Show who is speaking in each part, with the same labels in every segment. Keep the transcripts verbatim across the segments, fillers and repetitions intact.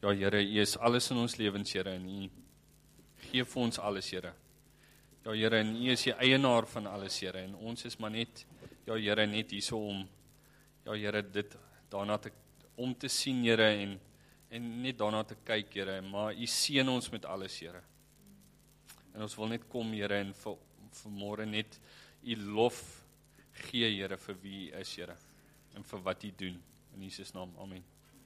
Speaker 1: Ja, Here, U is alles in ons lewens, Here, en U gee vir ons alles, Here. Ja, Here, en U is die eienaar van alles, Here, en ons is maar net, ja, Here, net hierso om, ja, Here, dit daarna te, om te sien, Here, en, en net daarna te kyk, Here, maar U seën ons met alles, Here. En ons wil net kom, Here, en vir, vanmôre net U lof gee, Here, vir wie U is, Here, en vir wat U doen. In Jesus naam, amen.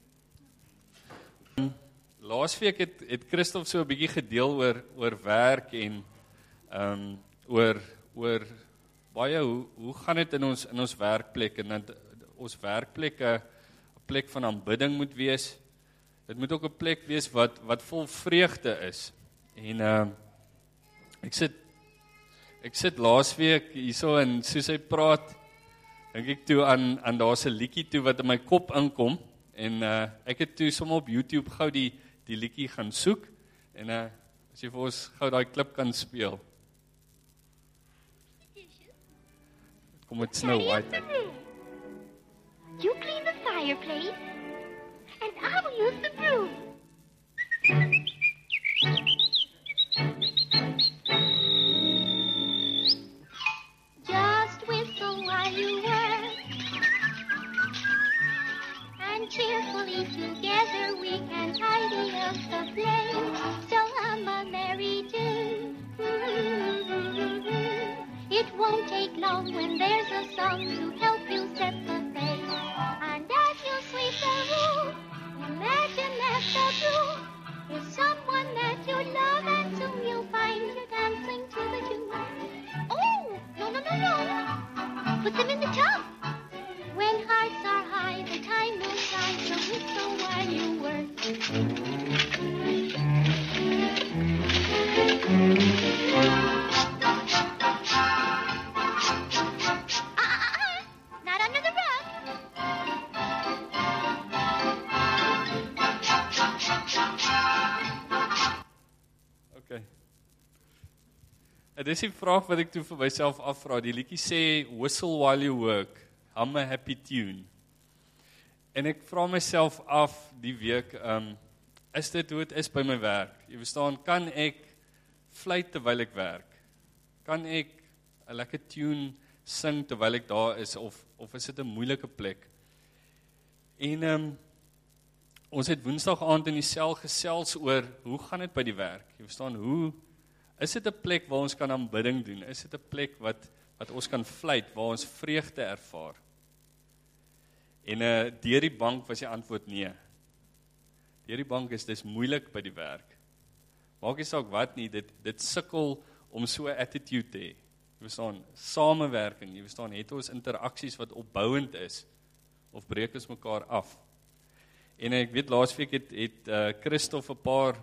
Speaker 1: Laasweek het, het Christoph so 'n bietjie gedeel oor, oor werk en um, oor, oor baie, hoe, hoe gaan dit in ons, in ons werkplek, en dat ons werkplek 'n plek van aanbidding moet wees. Dit moet ook 'n plek wees wat, wat vol vreugde is. En um, ek sit, ek sit laasweek hierso en soos hy praat, dink ek toe aan, aan daar's 'n liedjie toe wat in my kop inkom, en uh, ek het toe sommer op YouTube gou die, die liedjie gaan soek, en uh, as jy vir ons gou daai klip kan speel. Kom met Snow White uit.
Speaker 2: You clean the fireplace, and I will use the broom. Just whistle while you work, and cheerfully together we can tidy up the place. So hum a merry tune. It won't take long when there's a song to help you set the pace. And as you sweep the room, imagine that the broom is someone that you love, and soon you'll find you dancing to the tune. Oh, no, no, no, no. Put them in the tub. When hearts are high, the time will fly, so whistle while you work.
Speaker 1: Dit is die vraag wat ek toe vir myself afvra. Die liedjie sê, whistle while you work, hum a happy tune. En ek vra myself af die week, um, is dit hoe het is by my werk? Jy verstaan, kan ek fluit terwyl ek werk? Kan ek 'n lekker tune sing terwyl ek daar is, of, of is dit 'n moeilike plek? En um, ons het woensdag aand in die sel gesels oor, hoe gaan dit by die werk? Jy verstaan, hoe is dit 'n plek waar ons kan aanbidding doen? Is dit 'n plek wat, wat ons kan fluit, waar ons vreugde ervaar? En uh, deur die bank was die antwoord nee. Deur die bank is dis moeilik by die werk. Maak nie saak wat nie, dit, dit sukkel om so 'n attitude te hê. Jy verstaan, samewerking, jy verstaan, het ons interaksies wat opbouend is, of breek ons mekaar af? En ek weet, laasweek het, het uh, Christoph 'n paar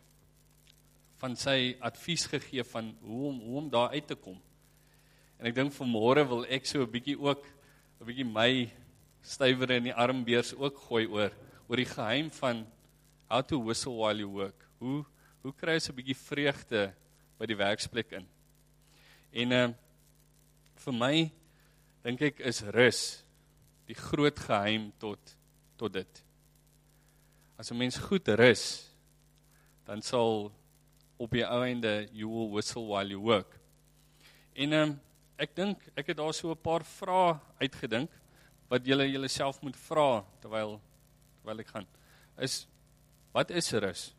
Speaker 1: van sy advies gegee van hoe om, hoe om daar uit te kom. En ek dink vanmôre wil ek so 'n bietjie ook, 'n bietjie my stywer in die armbeers ook gooi oor, oor die geheim van how to whistle while you work. Hoe, hoe kry jy 'n bietjie vreugde by die werksplek in? En uh, vir my, dink ek, is rus die groot geheim tot, tot dit. As 'n mens goed rus, dan sal op die ou einde, you will whistle while you work. En um, ek dink, ek het daar so 'n paar vrae uitgedink, wat julle julle self moet vra, terwyl, terwyl ek gaan, is, wat is rus?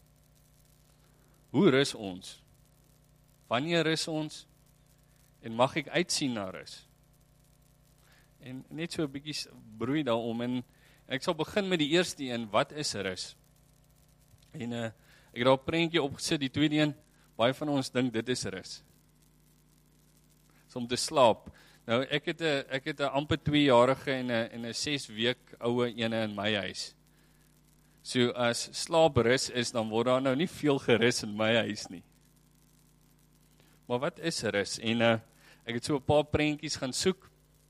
Speaker 1: Hoe rus ons? Wanneer rus ons? En mag ek uitsien na rus? En net so 'n bietjie broei daarom, en ek sal begin met die eerste een, wat is rus? En uh, ek het daar 'n prentjie opgesit, die tweede een, baie van ons dink dit is rus. So om te slaap. Nou, ek het 'n ek het 'n amper tweejarige en 'n en 'n ses week oue ene in my huis. So as slaap rus is, dan word daar nou nie veel gerus in my huis nie. Maar wat is rus? En uh, ek het so 'n paar prentjies gaan soek.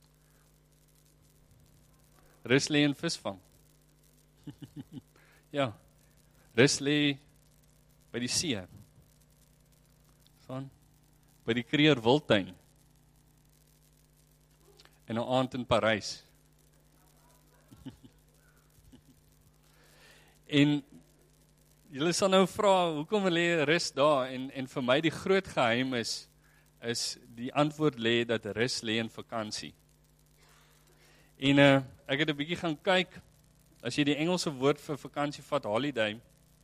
Speaker 1: Rus lê in visvang. Ja, rus lê by die see. Son, by die Kruger Wildtuin. En 'n aand in Parys. En julle sal nou vra, hoekom lê rus daar? En, en vir my die groot geheim is, is die antwoord lê dat rus lê in vakansie. En uh, ek het 'n bietjie gaan kyk, as jy die Engelse woord vir vakansie vat, holiday,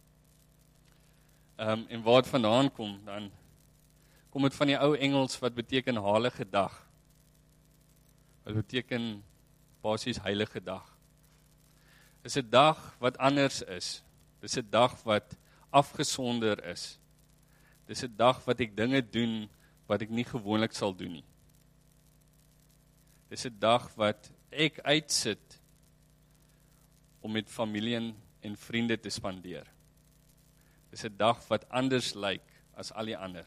Speaker 1: um, en waar dit vandaan kom, dan kom dit van die ou Engels wat beteken halige dag. Wat beteken basies heilige dag. Dis 'n dag wat anders is. Dis 'n dag wat afgesonder is. Dis 'n dag wat ek dinge doen wat ek nie gewoonlik sal doen nie. Dis 'n dag wat ek uitsit om met familie en vriende te spandeer. Dis 'n dag wat anders lyk as al die ander.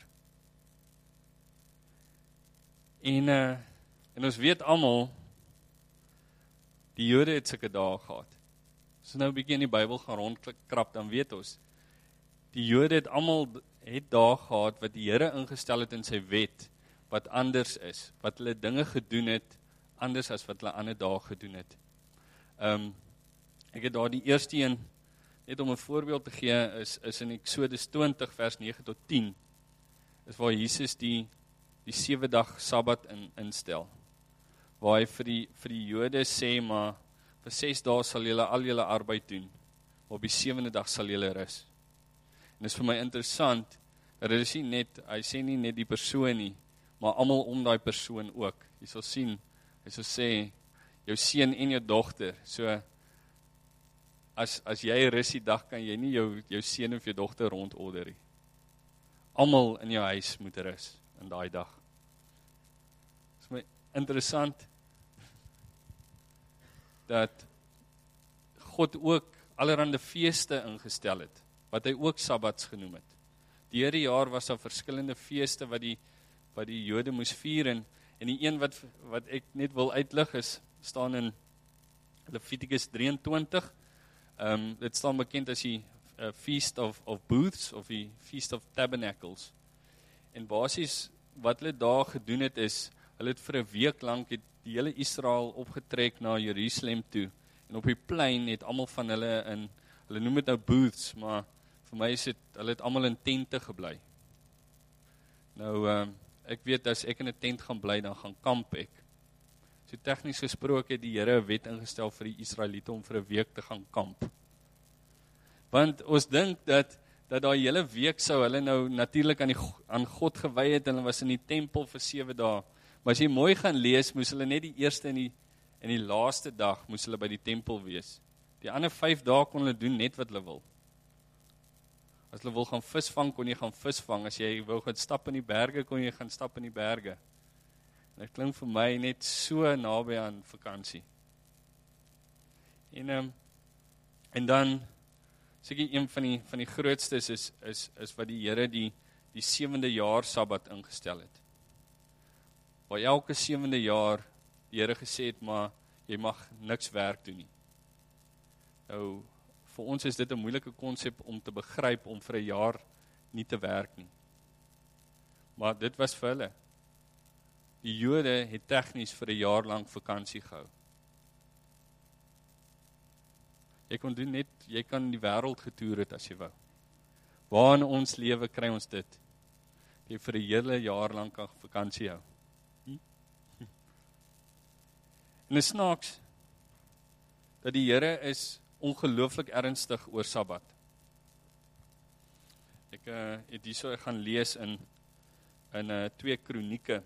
Speaker 1: En, uh, en ons weet almal, die Jode het sulke dae gehad. As ons nou 'n bietjie in die Bybel gaan rondkrap, dan weet ons, die Jode het almal het dae gehad wat die Here ingestel het in sy wet, wat anders is, wat hulle dinge gedoen het, anders as wat hulle ander dae gedoen het. Um, ek het daar die eerste een, net om 'n voorbeeld te gee, is, is in Eksodus twintig vers nege tot tien, is waar Jesus die, die sewe dag Sabbat in, instel, waar hy vir die, vir die Jode sê, maar vir ses dae sal julle al julle arbeid doen, maar op die sewende dag sal julle rus. En dit is vir my interessant, dat dit is nie net, hy sê nie net die persoon nie, maar almal om daai persoon ook. Jy sal sien, hy sal sê, jou seun en jou dogter, so, as, as jy rus die dag, kan jy nie jou, jou seun of jou dogter rondorder nie. Almal in jou huis moet rus, in daai dag. Dit is my interessant, dat God ook allerhande feeste ingestel het, wat hy ook Sabbats genoem het. Die hele jaar was daar verskillende feeste wat die, wat die Jode moes vier, en, en die een wat, wat ek net wil uitlig is, staan in Levitikus drieëntwintig, um, dit staan bekend as die uh, Feast of, of Booths, of die Feast of Tabernacles. En basies, wat hulle daar gedoen het is, hulle het vir 'n week lank het die hele Israel opgetrek na Jerusalem toe, en op die plein het almal van hulle in, hulle noem dit nou booths, maar vir my is het, hulle het almal in tente gebly. Nou, um, ek weet, as ek in 'n tent gaan bly, dan gaan kamp ek. So tegnies gesproke het die Here 'n wet ingestel vir die Israeliete om vir 'n week te gaan kamp. Want ons dink dat, dat daai hele week sou hulle nou natuurlik aan, die, aan God gewy het, en hulle was in die tempel vir sewe dae. Maar as jy mooi gaan lees, moes hulle net die eerste en die, en die laaste dag moes hulle by die tempel wees. Die ander vyf dae kon hulle doen net wat hulle wil. As hulle wil gaan visvang, kon jy gaan visvang. As jy wil gaan stap in die berge, kon jy gaan stap in die berge. En dit klink vir my net so naby aan vakansie. En, um, en dan, seker een van die, van die grootstes is, is, is wat die Here die, die sewende jaar Sabbat ingestel het. Waar elke sewende jaar die Here gesê het, maar jy mag niks werk doen nie. Nou, vir ons is dit 'n moeilike konsep om te begryp, om vir 'n jaar nie te werk nie. Maar dit was vir hulle. Die Jode het tegnies vir 'n jaar lank vakansie gehou. Jy kon doen net, jy kan die wêreld getoer het as jy wou. Waar in ons lewe kry ons dit? Jy vir 'n hele jaar lank kan vakansie hou. Hm? En dit snaaks, dat die Here is ongelooflik ernstig oor Sabbat. Ek uh, het hierso gaan lees in, in uh, twee Kronieke.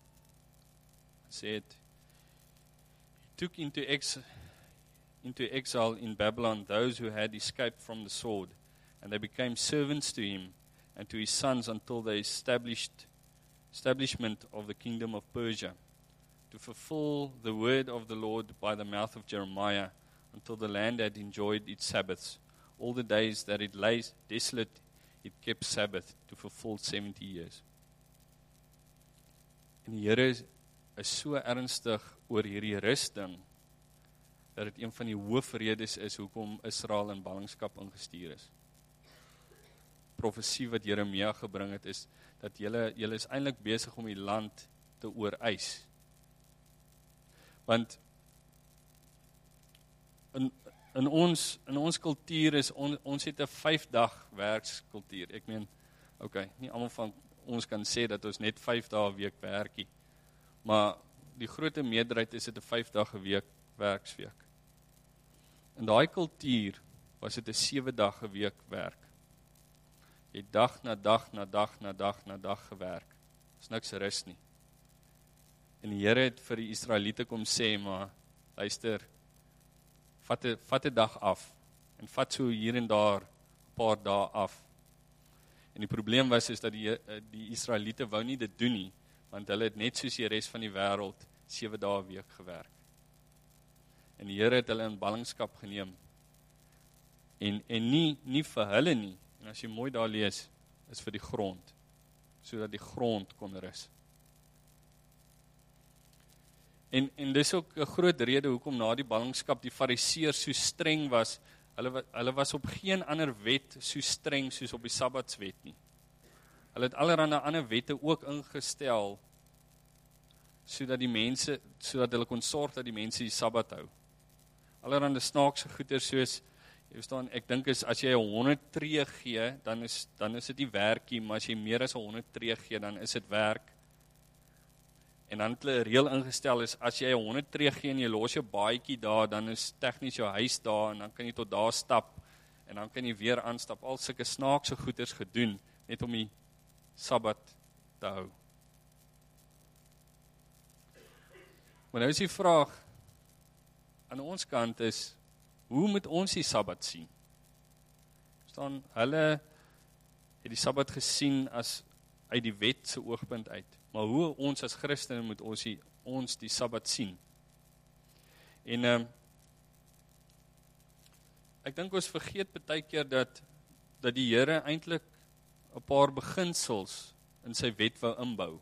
Speaker 1: Sê het, he took into, ex, into exile in Babylon those who had escaped from the sword, and they became servants to him and to his sons until the established establishment of the kingdom of Persia, to fulfill the word of the Lord by the mouth of Jeremiah, until the land had enjoyed its Sabbaths. All the days that it lay desolate, it kept Sabbath to fulfill seventy years. En die Here is, is so ernstig oor hierdie rusding, dat dit een van die hoofredes is hoekom Israel in ballingskap ingestuur is. Profesie wat Jeremia gebring het is, dat julle, julle is eintlik besig om die land te ooreis. Want in, in ons in ons kultuur is on, ons het 'n vyf dag werkskultuur. Ek meen, okay, nie almal van ons kan sê dat ons net vyf dae 'n week werkie. Maar die groot meerderheid is dit 'n vyf dag 'n week werksweek. In daai kultuur was dit 'n sewe dag 'n week werk. Jy het dag na dag na dag na dag na dag gewerk. Is niks rus nie. En die Here het vir die Israeliete kom sê, maar luister, vat 'n vat 'n dag af en vat so hier en daar 'n paar dae af. En die probleem was is dat die die Israeliete wou nie dit doen nie, want hulle het net soos die res van die wêreld sewe dae 'n week gewerk. En die Here het hulle in ballingskap geneem. En en nie nie vir hulle nie. En as jy mooi daar lees, is vir die grond, sodat die grond kon rus. En en dis ook 'n groot rede hoekom na die ballingskap die Fariseërs so streng was. Hulle hulle was op geen ander wet so streng soos op die Sabbatswet nie. Hulle het allerlei ander wette ook ingestel sodat die mense sodat hulle kon sorg dat die mense die Sabbat hou. Allerlei snaakse goeder soos jy verstaan, ek dink is as jy honderd tree gee, dan is dan is dit nie werkie, maar as jy meer as honderd tree gee, dan is dit werk. En dan het hulle 'n reël ingestel is as jy honderd tree gee en jy los jou baadjie daar, dan is tegnies jou huis daar en dan kan jy tot daar stap en dan kan jy weer aanstap. Al sulke snaakse goeders gedoen net om die Sabbat te hou. Maar nou is die vraag aan ons kant is, hoe moet ons die Sabbat sien? Staan hulle het die Sabbat gesien as uit die wet se oogpunt uit. Maar hoe ons as Christene moet ons die, ons die Sabbat sien? En um, ek dink ons vergeet baie keer dat dat die Here eintlik 'n paar beginsels in sy wet wou inbou.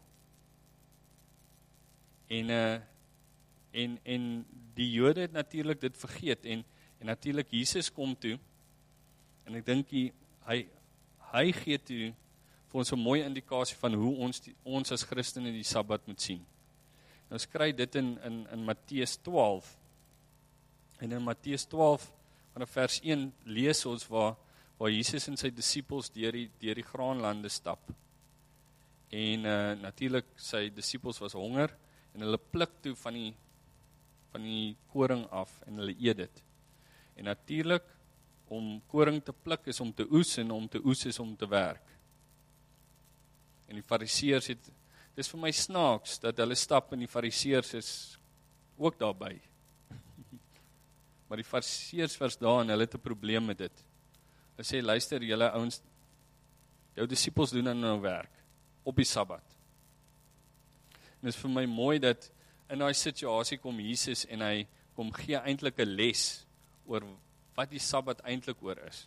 Speaker 1: En uh, en en die Jode het natuurlik dit vergeet en en natuurlik Jesus kom toe en ek dink hy hy, hy gee toe vir ons 'n mooi indikasie van hoe ons die, ons as Christene die Sabbat moet sien. En ons kry dit in in in Matteus twaalf. En in Matteus twaalf vanaf vers een lees ons waar waar Jesus en sy disippels deur die deur die graanlande stap. En uh, natuurlik sy disippels was honger en hulle pluk toe van die van die koring af en hulle eet dit. En natuurlik om koring te pluk is om te oes en om te oes is om te werk. En die Fariseërs het, dis vir my snaaks, dat hulle stap en die Fariseërs is ook daarby. Maar die Fariseërs was daar en hulle het 'n probleem met dit. Hulle sê, luister julle ouens, jou disippels doen dan nou werk, op die Sabbat. En dis vir my mooi dat in daai situasie kom Jesus en hy kom gee eintlik 'n les oor wat die Sabbat eintlik oor is.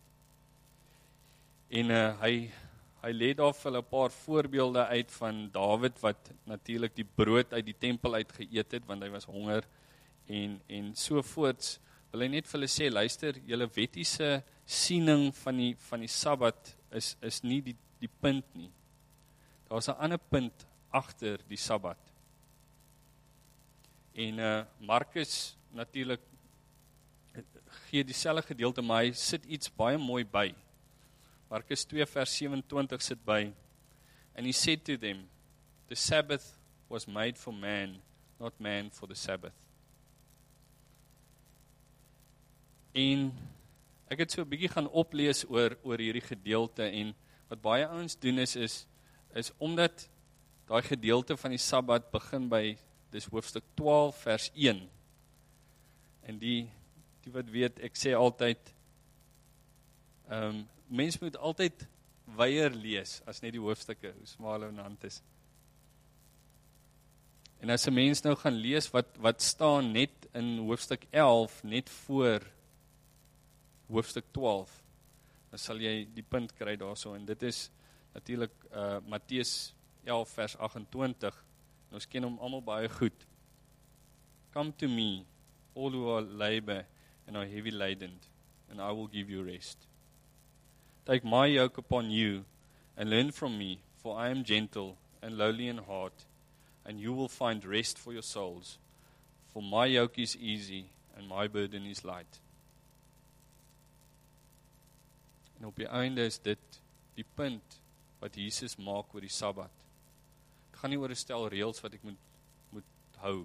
Speaker 1: En uh, hy Hy lê daar vir 'n paar voorbeelde uit van Dawid wat natuurlik die brood uit die tempel uit geëet het want hy was honger en en so voorts. Wil hy net vir hulle sê, luister, julle wettiese siening van die van die Sabbat is is nie die die punt nie. Daar's 'n ander punt agter die Sabbat. En uh, Markus natuurlik gee dieselfde gedeelte, maar hy sit iets baie mooi by. Markus twee vers sewe-en-twintig sit by, and he said to them, the Sabbath was made for man, not man for the Sabbath. En ek het so 'n bietjie gaan oplees oor oor hierdie gedeelte en wat baie ouens doen is is is omdat daai gedeelte van die Sabbat begin by dis hoofstuk twaalf vers een. En die die wat weet, ek sê altyd ehm um, mens moet altyd weier lees as net die hoofstukke, hoe smal hulle hand is. En as 'n mens nou gaan lees wat wat staan net in hoofstuk elf, net voor hoofstuk twaalf, dan sal jy die punt kry daarso. En dit is natuurlik uh, Matteus elf vers agt-en-twintig. En ons ken hom almal baie goed. Come to me, all who are labor and are heavy laden, and I will give you rest. Take my yoke upon you and learn from me, for I am gentle and lowly in heart, and you will find rest for your souls. For my yoke is easy and my burden is light. En op die einde is dit die punt wat Jesus maak oor die Sabbat. Het gaan nie oor 'n stel reëls wat ek moet, moet hou.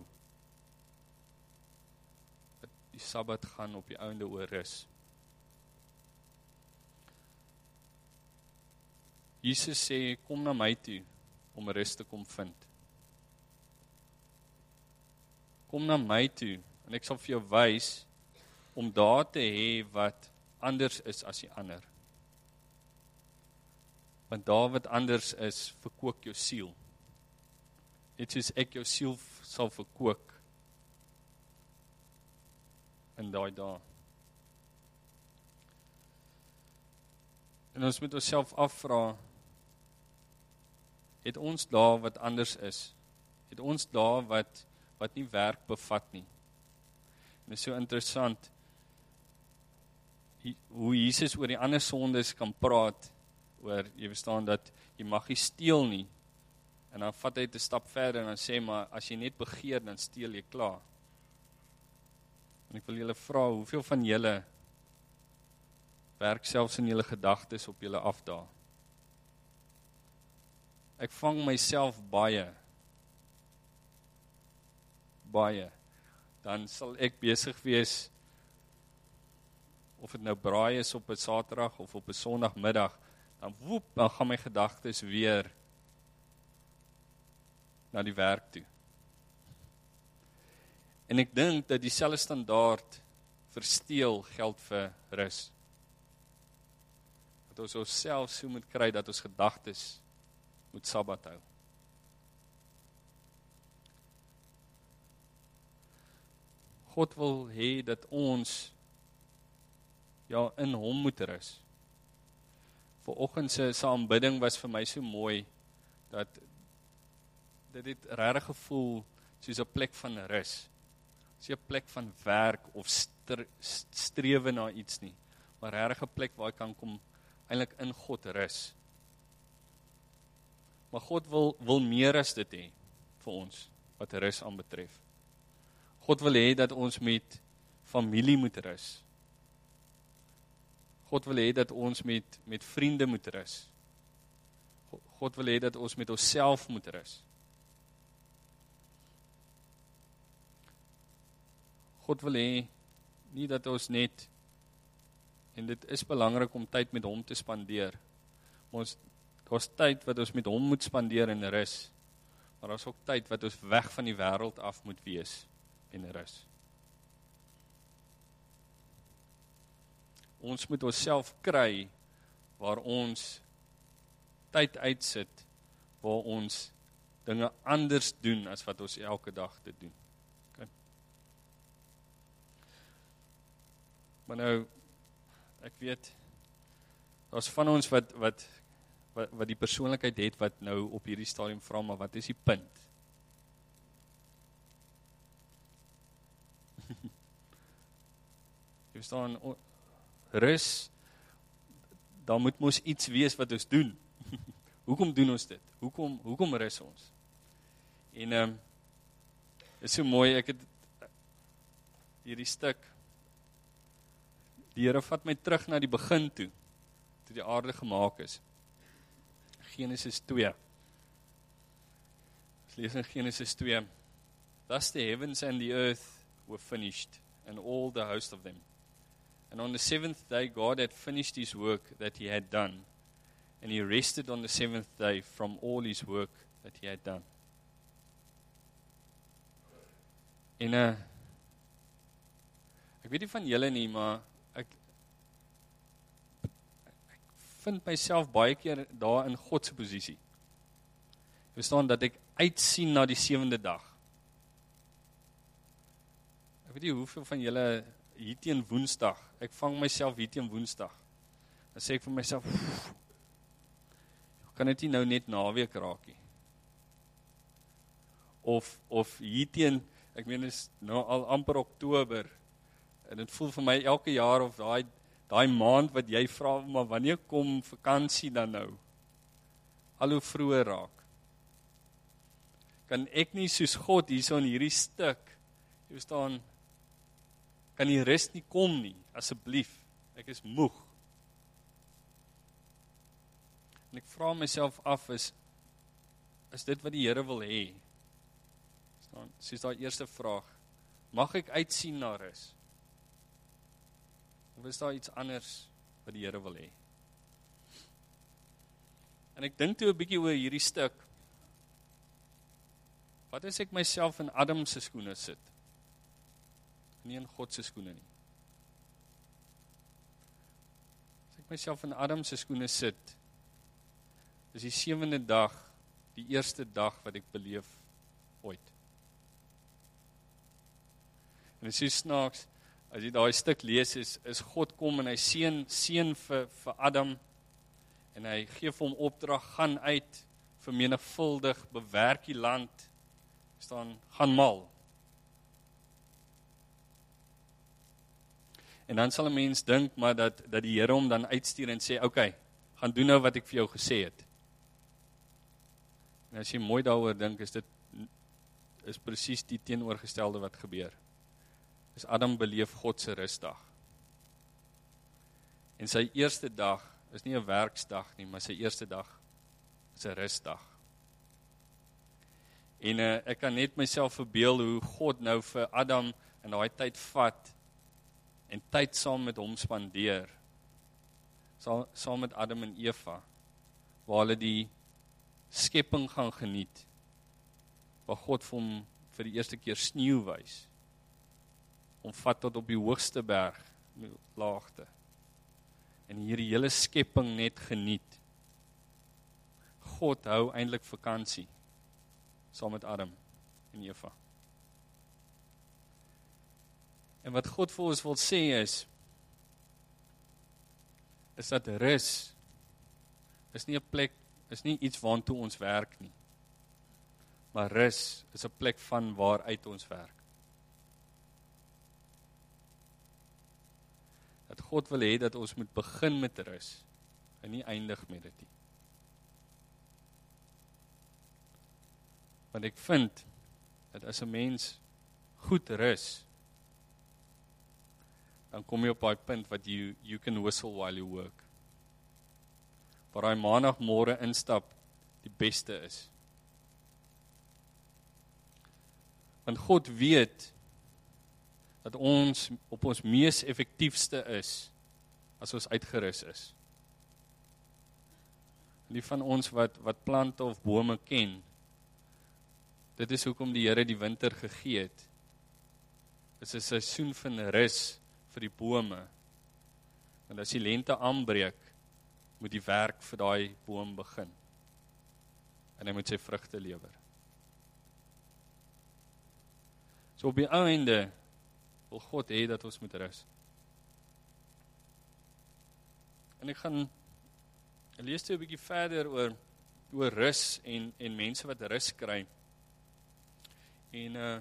Speaker 1: Die Sabbat gaan op die einde oor rus. Jesus sê, kom na my toe, om rus te kom vind. Kom na my toe, en ek sal vir jou wys, om daar te hê wat anders is as die ander. Want daar wat anders is, verkook jou siel. Net soos ek jou siel sal verkook, in daai dae. En ons moet onsself afvra, het ons daar wat anders is? Het ons daar wat, wat nie werk bevat nie? En dit is so interessant, hoe Jesus oor die ander sondes kan praat, oor, jy verstaan dat, jy mag nie steel nie, en dan vat hy 'n stap verder, en dan sê, maar as jy net begeer, dan steel jy klaar. En ek wil julle vra, hoeveel van julle werk selfs in julle gedagtes op julle afdaag? Ek vang myself baie, baie, dan sal ek besig wees, of dit nou braai is op 'n Saterdag, of op 'n Sondagmiddag, dan woep, dan gaan my gedagtes weer, na die werk toe. En ek dink dat dieselfde standaard vir steel geld vir rus. Dat ons onsself so moet kry dat ons gedagtes moet Sabbat hou. God wil hê dat ons ja in hom moet rus. Vanoggend se se aanbidding was vir my so mooi dat dit het regtig gevoel soos 'n plek van rus. Dis nie 'n plek van werk of stre, strewe na iets nie, maar regtig 'n plek waar jy kan kom eintlik in God rus. Maar God wil wil meer as dit hê vir ons wat rus aanbetref. God wil hê dat ons met familie moet rus. God wil hê dat ons met met vriende moet rus. God wil hê dat ons met onsself moet rus. God wil hê nie dat ons net, en dit is belangrik om tyd met hom te spandeer, maar ons, daar's tyd wat ons met hom moet spandeer en rus, maar daar's ook tyd wat ons weg van die wêreld af moet wees en rus. Ons moet onsself kry waar ons tyd uitsit, waar ons dinge anders doen as wat ons elke dag te doen. Okay. Maar nou, ek weet, daar's van ons wat, wat, wat, wat die persoonlikheid het, wat nou op hierdie stadium vra, maar wat is die punt? Jy verstaan, rus, dan moet mos iets wees wat ons doen. Hoekom doen ons dit? Hoekom, hoekom rus ons? En, um, is so mooi, ek het hierdie stuk, die Here vat my terug na die begin toe, toe die aarde gemaak is. Genesis twee. Ons lees in Genesis twee. Thus the heavens and the earth were finished, and all the host of them. And on the seventh day God had finished his work that he had done, and he rested on the seventh day from all his work that he had done. En uh, ek weet nie van julle nie, maar ek, ek vind myself baie keer daar in God se posisie. Ek verstaan dat ek uitsien na die sewende dag. Ek weet nie hoeveel van julle hier teen Woensdag, ek vang myself hier teen Woensdag, dan sê ek vir myself, kan dit nie nou net naweek raak nie. Of, of hier teen, ek meen is nou al amper Oktober, en dit voel vir my elke jaar of daai daai maand wat jy vra, maar wanneer kom vakansie dan nou? Al hoe vroeër raak. Kan ek nie soos God hierso in hierdie stuk, jy verstaan, kan die rus nie kom nie, asseblief, ek is moeg. En ek vra myself af, is, is dit wat die Here wil hê? Soos daai eerste vraag, mag ek uitsien na rus? Of is daar iets anders wat die Here wil hê? En ek dink toe 'n bietjie oor hierdie stuk, wat as ek myself in Adam se skoene sit? Nie in God se skoene nie. As ek myself in Adam se skoene sit, is die sewende dag die eerste dag wat ek beleef ooit. En dit is so snaaks, as jy daai stuk lees, is, is God kom en hy seën seën vir, vir Adam, en hy gee vir hom opdrag, gaan uit, vermenigvuldig, bewerk die land, staan, gaan mal. En dan sal 'n mens dink, maar dat, dat die Here hom dan uitstuur en sê, okay, gaan doen nou wat ek vir jou gesê het. En as jy mooi daaroor dink, is dit is presies die teenoorgestelde wat gebeur. Is Adam beleef God se rusdag. En sy eerste dag is nie 'n werksdag nie, maar sy eerste dag is 'n rusdag. En uh, ek kan net myself verbeel hoe God nou vir Adam in daai tyd vat en tyd saam met hom spandeer. Saam, saam met Adam en Eva, waar hulle die skepping gaan geniet, waar God vir hom vir die eerste keer sneeu wys, om vat tot op die hoogste berg, die laagte, en hier die hele skepping net geniet. God hou eintlik vakansie, saam met Adam en Eva. En wat God vir ons wil sê is, is dat rus, is nie 'n plek, is nie iets waartoe ons werk nie. Maar rus is 'n plek van waaruit ons werk. Dat God wil hê dat ons moet begin met rus en nie eindig met dit nie. Want ek vind dat as 'n mens goed rus, dan kom jy op daai punt wat you, you can whistle while you work. Waar daai maandagmôre instap die beste is. Want God weet dat ons op ons mees effektiefste is as ons uitgerus is. Die van ons wat, wat plante of bome ken, dit is hoekom die Here die winter gegee het. Dit is 'n seisoen van rus vir die bome. En as die lente aanbreek, moet die werk vir daai boom begin. En hy moet sy vrugte lewer. So op die ou einde wil God hê dat ons moet rus. En ek gaan ek lees toe 'n bietjie verder oor oor rus en en mense wat rus kry. En uh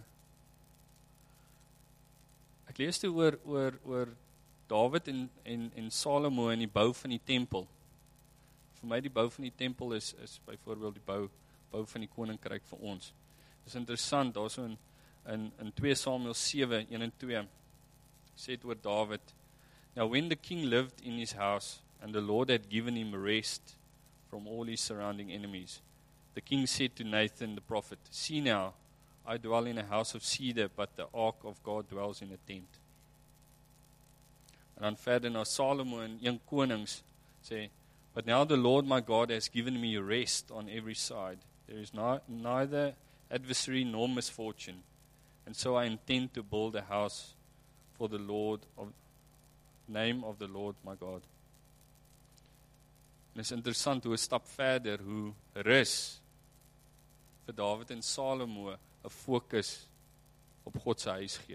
Speaker 1: ek lees toe oor oor oor Dawid en en en Salomo in die bou van die tempel. Vir my die bou van die tempel is is byvoorbeeld die bou bou van die koninkryk vir ons. Dis interessant, daarso in in in twee Samuel sewe, een en twee sê dit oor Dawid. Now when the king lived in his house and the Lord had given him rest from all his surrounding enemies, the king said to Nathan the prophet, "See now, I dwell in a house of cedar, but the ark of God dwells in a tent." En dan verder na Salomo in een Konings sê, "But now the Lord my God has given me rest on every side. There is no, neither adversary nor misfortune. And so I intend to build a house for the Lord of name of the Lord my God." En dit is interessant hoe 'n stap verder, hoe rus vir Dawid en Salomo 'n fokus op God se huis gee.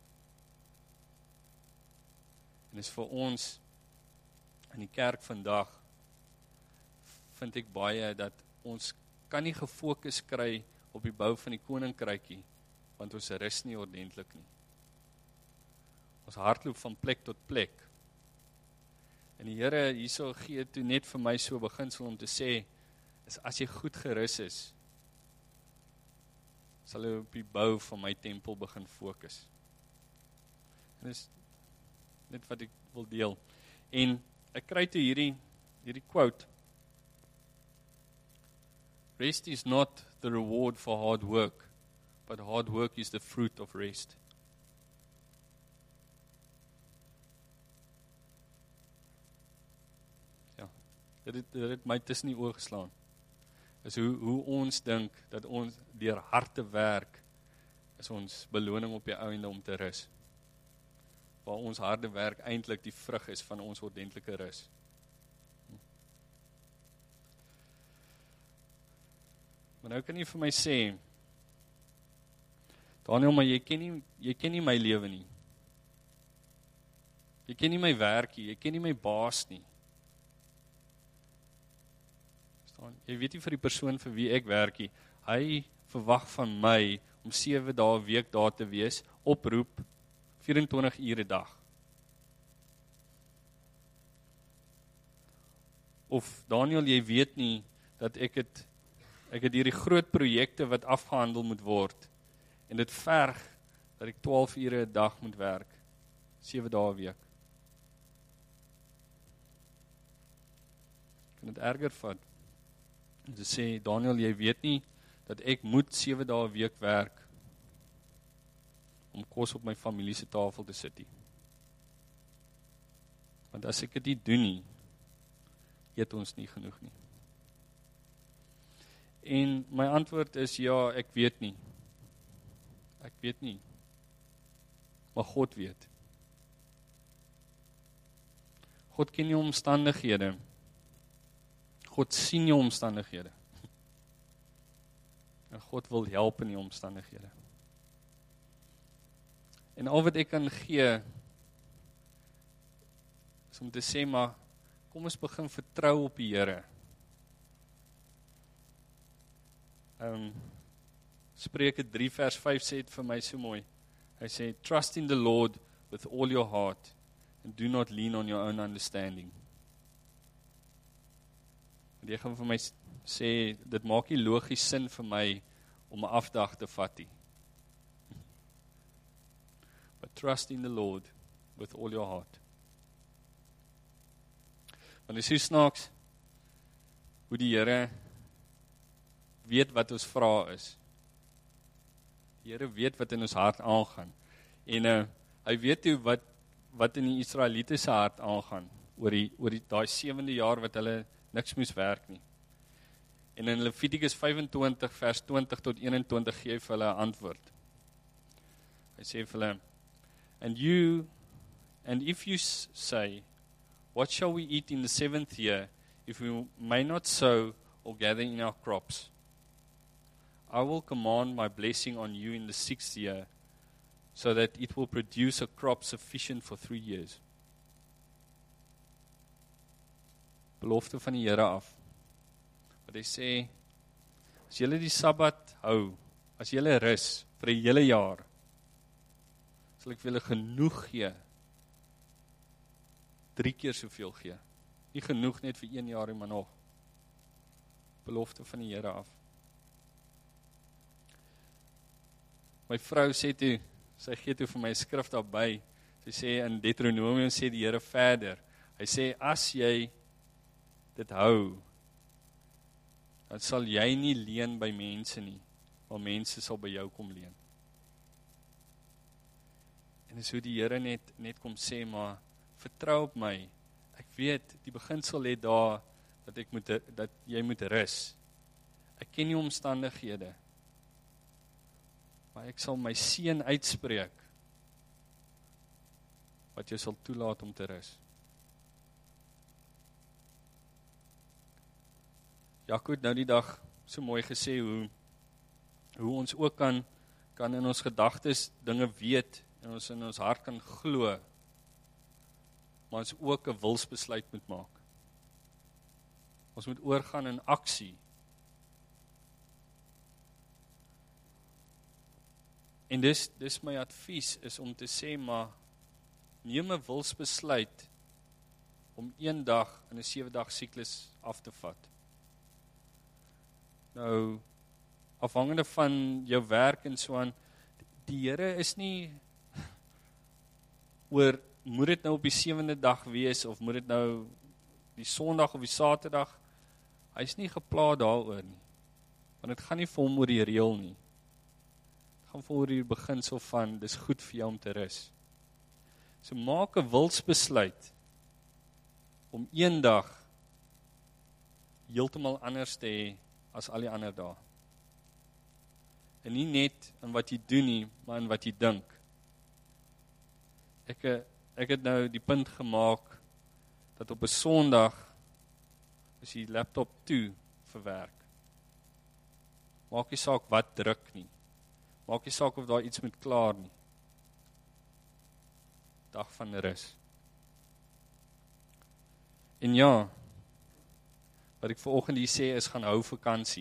Speaker 1: En is vir ons in die kerk vandag, vind ek baie dat ons kan nie gefokus kry op die bou van die koninkrykie, want ons rus nie ordentlik nie. Ons hardloop van plek tot plek. En die Here hierso gee toe net vir my so beginsel om te sê, is as jy goed gerus is, sal jy op die bou van my tempel begin fokus. En dis net wat ek wil deel. En ek kry toe hierdie hierdie quote Rest is not the reward for hard work, but hard work is the fruit of rest. Ja, dit het, dit het my tussen die oë geslaan. Is hoe, hoe ons dink dat ons deur hard te werk, is ons beloning op die einde om te rus. Waar ons harde werk eintlik die vrug is van ons ordentlike rus. Maar nou kan jy vir my sê, Daniel, maar jy ken nie, jy ken nie my lewe nie. Jy ken nie my werk nie, jy ken nie my baas nie. Jy weet nie vir die persoon vir wie ek werk nie, hy verwag van my om sewe dae 'n week daar te wees, oproep, vyf en twintig ure 'n dag. Of Daniel, jy weet nie dat ek het ek het hierdie groot projekte wat afgehandel moet word en dit verg dat ek twaalf ure 'n dag moet werk, sewe dae 'n week. Ek kan dit erger vat. En te sê, Daniel, jy weet nie dat ek moet sewe dae 'n week werk om kos op my familie se tafel te sit nie. Want as ek dit nie doen nie, eet ons nie genoeg nie. En my antwoord is ja, ek weet nie. Ek weet nie. Maar God weet. God ken jou omstandighede. God sien jou omstandighede. En God wil help in die omstandighede. En al wat ek kan gee, is om te sê, maar kom ons begin vertrou op die Here. Um, Spreuke drie vers vyf sê dit vir my so mooi. Hy sê, trust in the Lord with all your heart, and do not lean on your own understanding. En jy gaan vir my sê, dit maak nie logies sin vir my om 'n afdag te vat nie. But trust in the Lord with all your heart. Want dis so snaaks hoe die Here weet wat ons vra is. Die Here weet wat in ons hart aangaan. En uh, hy weet hoe wat wat in die Israeliete se hart aangaan oor die oor die daai sewende jaar wat hulle niks moes werk nie. En in Levitikus vyf en twintig vers twintig tot een en twintig gee hy vir hulle 'n antwoord. Hy sê vir hulle, and you and if you say, what shall we eat in the seventh year if we may not sow or gather in our crops? I will command my blessing on you in the sixth year, so that it will produce a crop sufficient for three years. Belofte van die Here af. Wat hy sê, as julle die Sabbat hou, as julle rus vir 'n hele jaar, sal ek vir julle genoeg gee. Drie keer soveel gee. Nie genoeg net vir een jaar, maar nog. Belofte van die Here af. My vrou sê toe, sy gee toe vir my 'n skrif daarby. Sy sê in Deuteronomium sê die Here verder. Hy sê as jy dit hou, dan sal jy nie leen by mense nie, maar mense sal by jou kom leen. En dis hoe die Here net net kom sê, maar vertrou op my. Ek weet die beginsel lê daar dat ek moet dat jy moet rus. Ek ken die omstandighede. Maar ek sal my seën uitspreek wat jy sal toelaat om te rus. Jaco het nou die dag so mooi gesê hoe hoe ons ook kan kan in ons gedagtes dinge weet en ons in ons hart kan glo, maar ons ook 'n wilsbesluit moet maak. Ons moet oorgaan in aksie. En dis dis my advies is om te sê, maar neem 'n wilsbesluit om een dag in 'n sewe dag siklus af te vat. Nou, afhangende van jou werk en so aan, die Here is nie oor, moet dit nou op die sewende dag wees, of moet dit nou die Sondag of die Saterdag, hy is nie gepla daaroor nie. Want dit gaan nie vir hom oor die reël nie. Dit gaan vir oor die beginsel van, dis goed vir jou om te rus. So maak 'n wilsbesluit om een dag heeltemal anders te hê as al die ander dae. En nie net in wat jy doen nie, maar in wat jy dink. Ek, ek het nou die punt gemaak dat op 'n Sondag is die laptop toe vir werk. Maak nie saak wat druk nie. Maak nie saak of daar iets moet klaar nie. Dag van rus. En ja, wat ek vanoggend hier sê is gaan hou vakansie.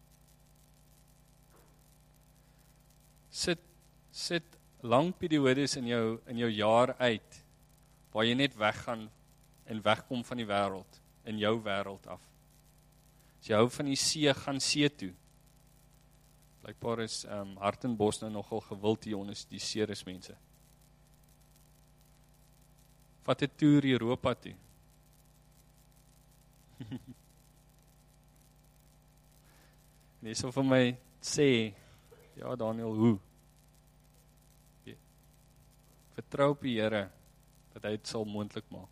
Speaker 1: Sit sit lang periodes in jou in jou jaar uit waar jy net weggaan en wegkom van die wêreld, in jou wêreld af. As jy hou van die see, gaan see toe. Blykbaar is um, Hartenbos nou nogal gewild hier onder die Ceres mense. Vat 'n toer Europa toe. En jy sal vir my sê, ja Daniel, hoe? Ja. Vertrou op die Here dat hy dit sal moontlik maak.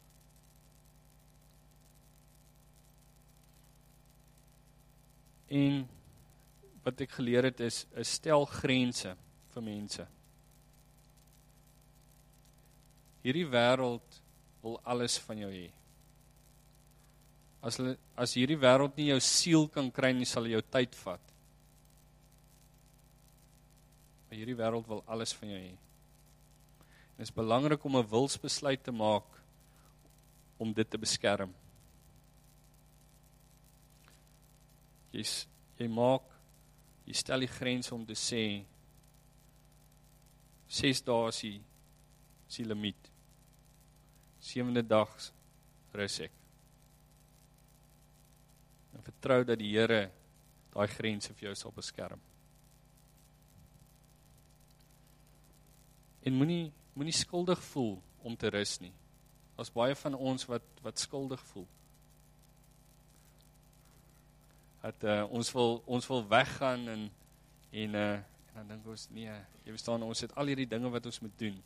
Speaker 1: En wat ek geleer het is, is stel grense vir mense. Hierdie wêreld wil alles van jou hê. As, as hierdie wêreld nie jou siel kan kry nie, sal jou tyd vat. Maar hierdie wêreld wil alles van jou hê. En dit is belangrik om 'n wilsbesluit te maak om dit te beskerm. Jy, jy maak, jy stel die grens om te sê, ses dae is die, is die limiet. Sewende dag rus ek. En vertrou dat die Here daai grense vir jou sal beskerm. En moenie moenie skuldig voel om te rus nie. Daar's baie van ons wat wat skuldig voel. Dat uh, ons wil ons wil weggaan en en uh, en dan dink ons nee, jy verstaan, ons het al hierdie dinge wat ons moet doen.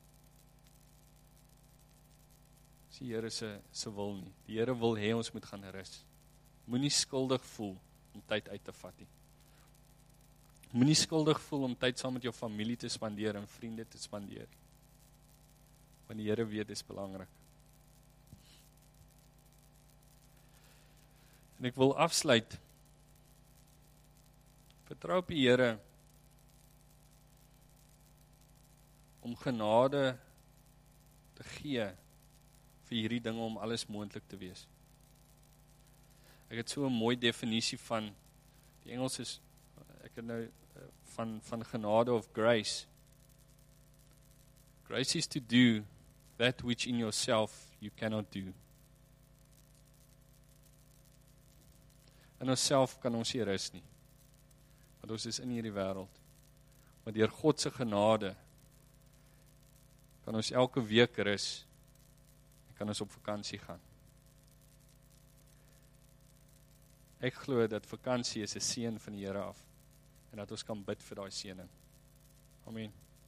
Speaker 1: Dis die Here se se wil nie. Die Here wil hê ons moet gaan rus. Moenie skuldig voel om tyd uit te vat nie. Moenie skuldig voel om tyd saam met jou familie te spandeer en vriende te spandeer. Want die Here weet dit is belangrik. En ek wil afsluit. Vertrou op die Here om genade te gee vir hierdie dinge om alles moontlik te wees. Ek het so 'n mooi definisie van, die Engels is, ek het nou van, van genade of grace. Grace is to do that which in yourself you cannot do. In onsself kan ons nie rus nie. Want ons is in hierdie wêreld. Maar deur God se genade kan ons elke week rus en kan ons op vakansie gaan. Ek glo dat vakansie is 'n seën van die Here af en dat ons kan bid vir daai seëning. Amen.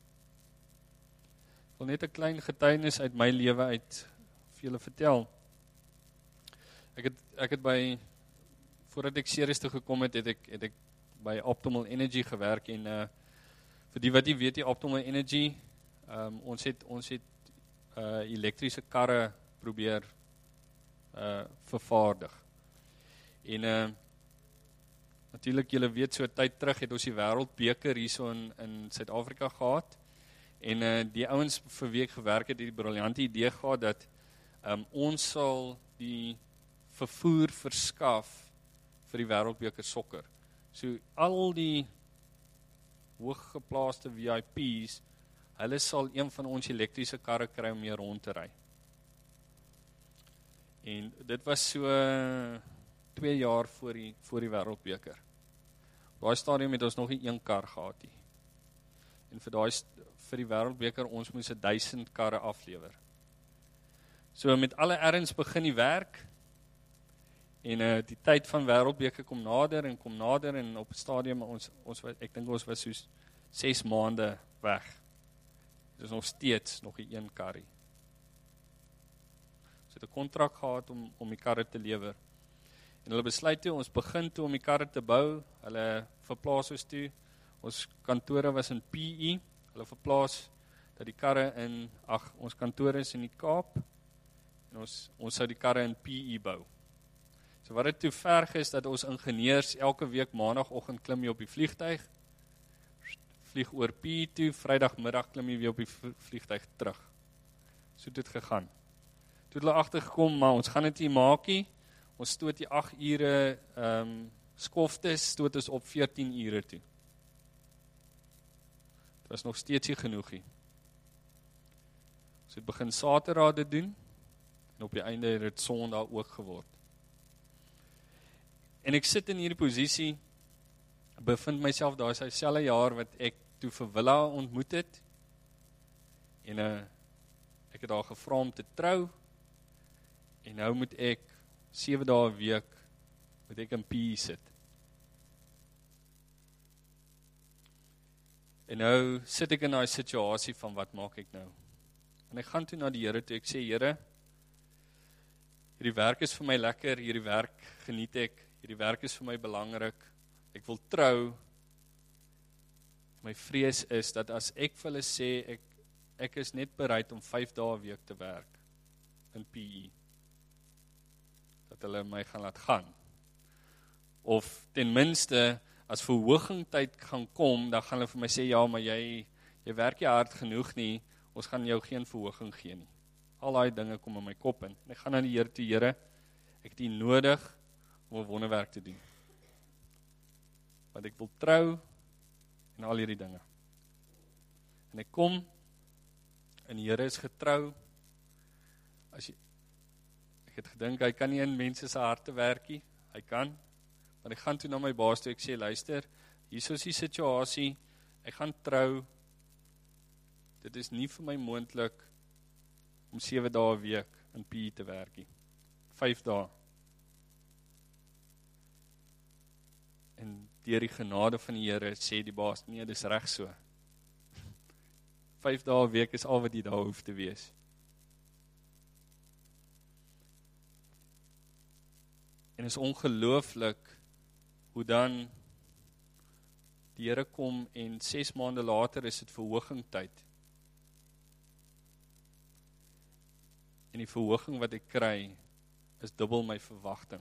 Speaker 1: Ek wil net 'n klein getuienis uit my lewe uit vir julle vertel. Ek het ek het by voordat ek Ceres toe gekom het, het ek het ek by Optimal Energy gewerk en uh, vir die wat nie weet, die Optimal Energy, um, ons het ons het uh, elektriese karre probeer uh, vervaardig. En uh, natuurlik, julle weet, so 'n tyd terug het ons die wêreldbeker hierso in in Suid-Afrika gehad. En uh, die ouens vir wie ek gewerk het, het die briljante idee gehad dat um, ons sal die vervoer verskaf vir die wêreldbeker sokker. So al die hooggeplaaste V I P's, hulle sal een van ons elektriese karre kry om mee rond te ry. En dit was so twee jaar voor die voor die wêreldbeker. Op daai stadium het ons nog nie een kar gehad nie. En vir daai vir die wêreldbeker ons moes duisend karre aflewer. So met alle erns begin die werk En uh, die tyd van wêreldbeker kom nader en kom nader en op 'n stadium ons ons ek dink ons was so ses maande weg. Dit is nog steeds nog 'n een karry. Ons het 'n kontrak gehad om om die karre te lewer. En hulle besluit toe ons begin toe om die karre te bou. Hulle verplaas ons toe. Ons kantore was in P E. Hulle verplaas dat die karre in ag ons kantore is in die Kaap en ons ons sou die karre in P E bou. So wat dit toe verg is dat ons ingenieurs elke week maandagooggend klim jy op die vliegtuig, vlieg oor P E toe, Vrydagmiddag klim jy weer op die vliegtuig terug. So het dit gegaan. Toe het hulle agtergekom, maar ons gaan dit nie maak nie. Ons stoot die agt ure um, skoftes, stoot ons op veertien ure toe. Dit was nog steeds nie genoeg nie. Ons het begin Saterdag dit doen, en op die einde het dit Sondag ook geword. En ek sit in hierdie posisie, bevind myself, daar is hy selfe jaar wat ek toe vir Willa ontmoet het, en uh, ek het daar gevra om te trou, en nou moet ek sewe dae 'n week, moet ek in P E sit. En nou sit ek in daai situasie van wat maak ek nou? En ek gaan toe na die Here toe, ek sê, Here, hierdie werk is vir my lekker, hierdie werk geniet ek, hierdie werk is vir my belangrik, ek wil trou. My vrees is dat as ek vir hulle sê, ek, ek is net bereid om vyf dae 'n week te werk in P E, dat hulle my gaan laat gaan. Of ten minste, as verhoging tyd gaan kom, dan gaan hulle vir my sê, ja, maar jy, jy werk jy hard genoeg nie, ons gaan jou geen verhoging gee nie. Al daai dinge kom in my kop in. En ek gaan na die Here toe, Here, ek het U nodig om 'n wonderwerk te doen. Want ek wil trou en al hierdie dinge. En ek kom, en die Here is getrou. As jy, ek het gedink, hy kan nie in mense se harte werk nie, hy kan. Maar ek gaan toe na my baas toe, ek sê, luister, hier is die situasie, ek gaan trou, dit is nie vir my moontlik om sewe dae 'n week in P E te werk nie. Vyf dae. En deur die genade van die Here sê die baas, nee, dis reg so. Vyf dae 'n week is al wat jy daar hoef te wees. En is ongelooflik hoe dan die Here kom en ses maande later is dit verhoging tyd. En die verhoging wat ek kry is dubbel my verwagting.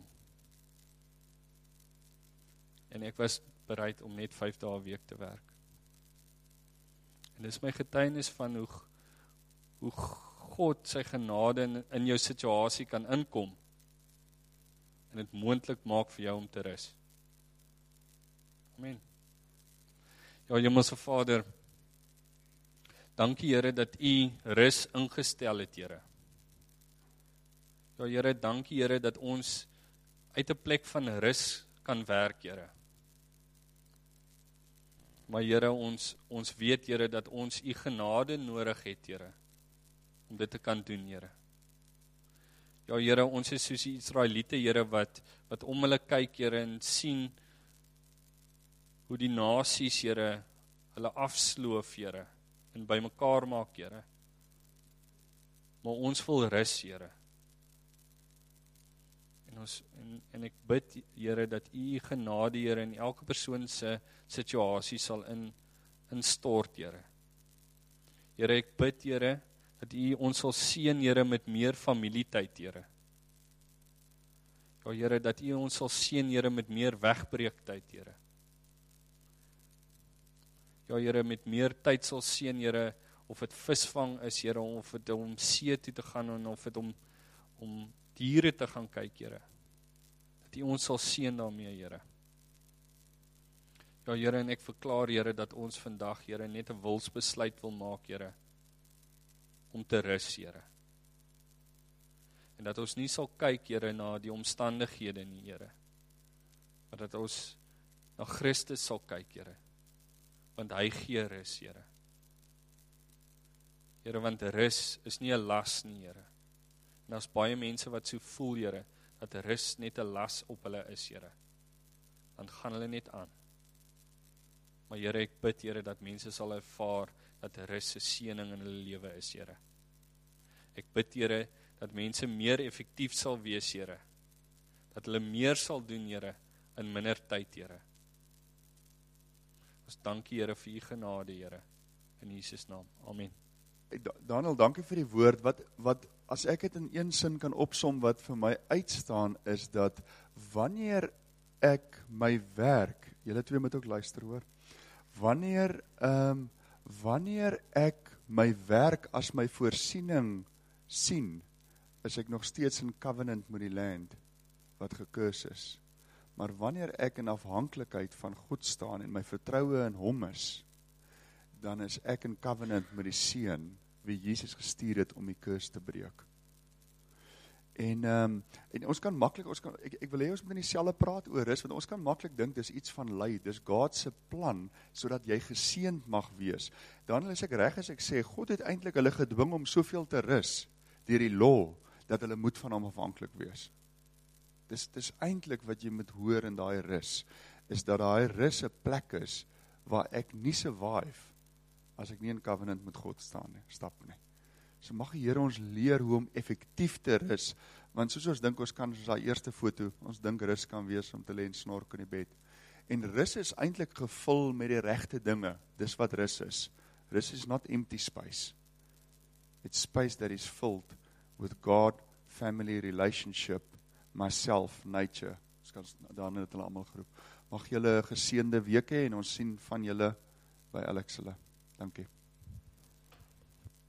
Speaker 1: En ek was bereid om net vyf dae 'n week te werk. En dis my getuienis van hoe hoe God sy genade in, in jou situasie kan inkom en dit moontlik maak vir jou om te rus. Amen. Ja, Hemelse Vader, dankie Here dat U rus ingestel het, Here. Ja, Here, dankie Here dat ons uit 'n plek van rus kan werk, Here. Maar Here, ons ons weet, Here, dat ons U genade nodig het, Here, om dit te kan doen, Here. Ja, Here, ons is soos die Israeliete, Here, wat wat om hulle kyk, Here, en sien hoe die nasies, Here, hulle afsloof, Here, en bymekaar maak, Here. Maar ons wil rus, Here. En, ons, en, en ek bid, Here, dat U genade, Here, in elke persoon se situasie sal in, instort, Here. Here, ek bid, Here, dat U ons sal seën, Here, met meer familietyd, Here. Ja, Here, dat U ons sal seën, Here, met meer wegbreektyd, Here. Ja, Here, met meer tyd sal seën, Here, of dit visvang is, Here, of dit om see toe te gaan, en of dit om, om diere te gaan kyk, Here. Dat U ons sal seën daarmee, Here. Ja, Here, en ek verklaar, Here, dat ons vandag, Here, net 'n wilsbesluit wil maak, Here, om te rus, Here. En dat ons nie sal kyk, Here, na die omstandighede nie, Here. Maar dat ons na Christus sal kyk, Here. Want hy gee rus, Here. Here, want rus is nie 'n las nie, Here. En daar's baie mense wat so voel, Here, dat rus net 'n las op hulle is, Here. Dan gaan hulle net aan. Maar Here, ek bid, Here, dat mense sal ervaar dat rus 'n seëning in hulle lewe is, Here. Ek bid, Here, dat mense meer effektief sal wees, Here. Dat hulle meer sal doen, Here, in minder tyd, Here. Ons dankie, Here, vir u genade, Here. In Jesus naam. Amen.
Speaker 3: Daniel, dankie vir die woord. Wat, wat, as ek het in een sin kan opsom, wat vir my uitstaan, is dat wanneer ek my werk, julle twee moet ook luister hoor, wanneer, um, wanneer ek my werk as my voorsiening sien, is ek nog steeds in covenant met die land, wat gekurs is. Maar wanneer ek in afhanklikheid van God staan, en my vertroue in hom is, dan is ek in covenant met die seun, wie Jesus gestuur het om die curse te breek. En, um, en ons kan maklik, ons kan, ek, ek wil hê ons moet in dieselfde praat oor rus, want ons kan maklik dink, dis iets van lei, dis God se plan, sodat jy geseënd mag wees. Dan is ek reg as ek sê, God het eintlik hulle gedwing om soveel te rus, deur die law, dat hulle moet van hom afhanklik wees. Dis, dis eintlik wat jy moet hoor in daai rus, is dat daai rus 'n plek is, waar ek nie survive, as ek nie in covenant met God staan nie, stap nie. So mag die Here ons leer hoe om effektief te rus, want soos ons dink, ons kan, soos die eerste foto, ons dink rus kan wees om te lê en snork in die bed. En rus is eintlik gevul met die regte dinge, dis wat rus is. Rus is not empty space. It's space that is filled with God, family, relationship, myself, nature. Ons kan daarna het hulle almal geroep. Mag julle 'n geseënde week hê en ons sien van julle by Alex hulle. Dankie.